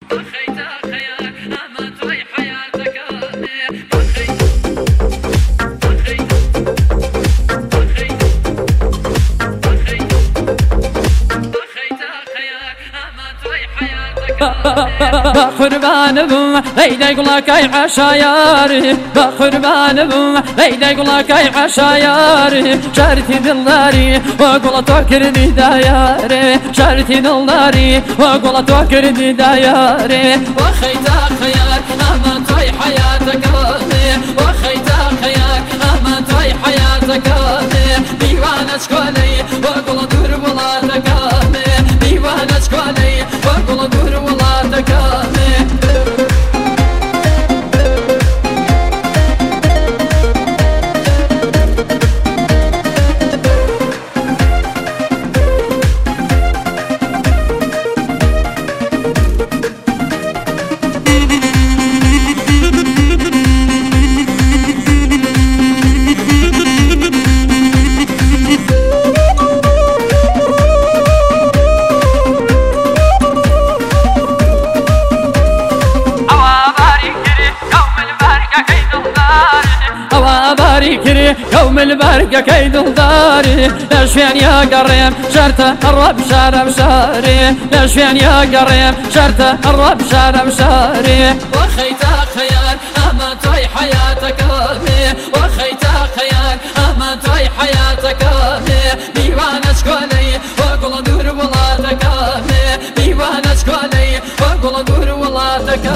بقربان بوم ليدي قلك اي عشاياري بقربان بوم ليدي قلك اي عشاياري شارتي دلاري وقول توكر دي داياري شارتي دلاري وقول توكر دي داياري وخيتا خيار اما توي حياتك وخيتا خيار اما توي حياتك ديوانة شكولي وقول دور بلادك ديوانة شكولي وقول دور بلادك كري يوم البرقة كيد الداري لشفين يا قريم شرطة الرب شارم شاري لشفين يا قريم شرطة الرب شارم شاري وخيتا خيار اما توي حياتك وخيتا خيار اما توي حياتك ديوانة شكولي وقول دور ولادك ديوانة شكولي وقول دور ولادك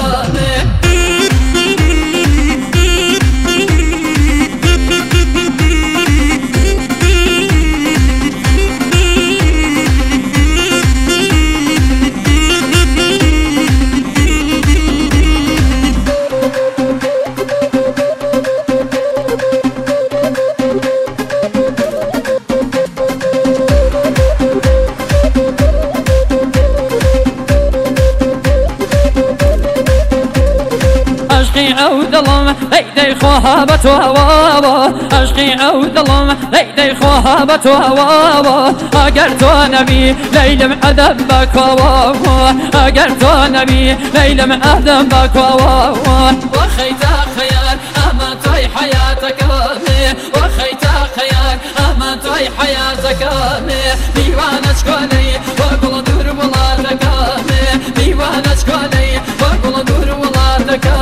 أشقي عود الله ليدي خوهابة وهوابا أشقي عود الله ليدي خوهابة وهوابا أقرت نبي ليل معذبك وهوابا أقرت نبي ليل معذبك وهوابا وخيتا خيار أما توي حياتك وخيتا خيار أما توي حياتك ديوانة شكولي وقول دور بلادك ديوانة شكولي وقول دور بلادك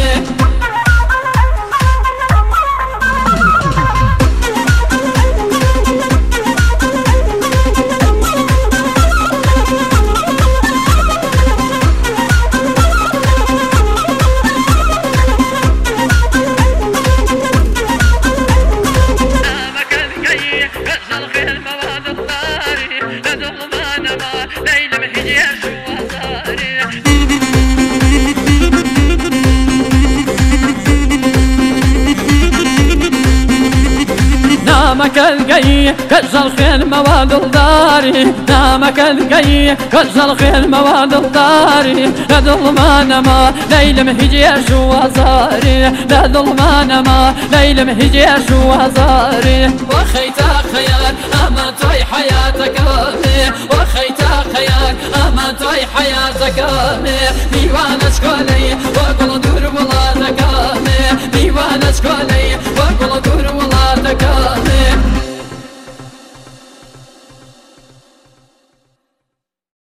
نامك القي كسر خيل مواد الداري نامك القي كسر خيل مواد الداري لا ظلمان ما ليل مهجيش وزاري لا ظلمان ما ليل مهجيش وزاري وخيتا خيار اما توي حياتك وخيتا خيار اما توي حياتك ديوانة شكولي وقول دور ولادك ديوانة شكولي وقول دور ولادك